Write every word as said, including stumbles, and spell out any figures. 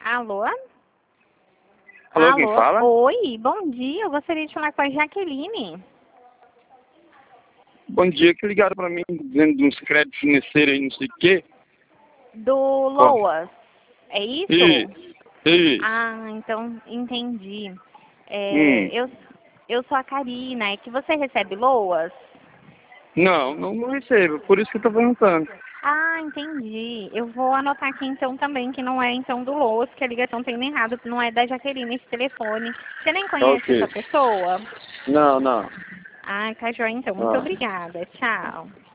Alô? Alô, quem Alô? fala? Oi, bom dia. Eu gostaria de falar com a Jaqueline. Bom dia, que ligaram pra mim dizendo de uns créditos financeiros aí, não sei o quê. Do Loas. É isso? Isso, isso. Ah, então entendi. É, Hum. eu, eu sou a Karina. É que você recebe Loas? Não, não, não recebo, por isso que eu tô perguntando. Ah, entendi. Eu vou anotar aqui então também que não é então do Loas, que a ligação tem errado, que não é da Jaqueline esse telefone. Você nem conhece essa Ok. pessoa? Não, não. Ah, tá joia então. Muito Ah. obrigada. Tchau.